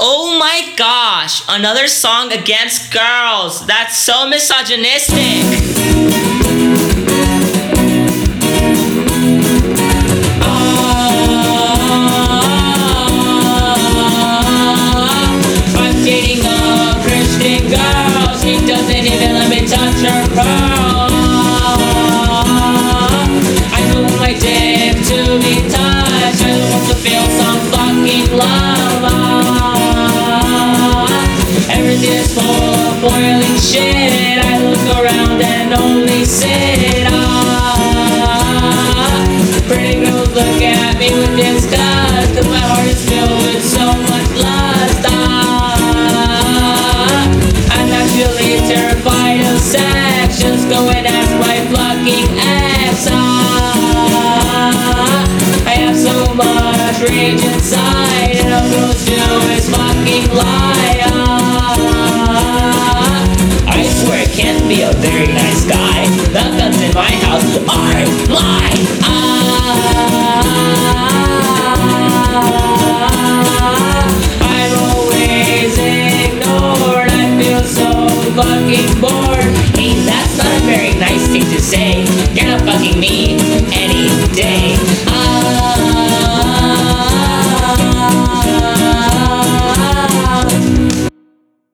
Oh my gosh, another song against girls. That's so misogynistic. I'm dating a Christian girl. She doesn't even let me touch her pearl. I know my dick to be touched. I want to feel some fucking love. Everything is full of boiling shit.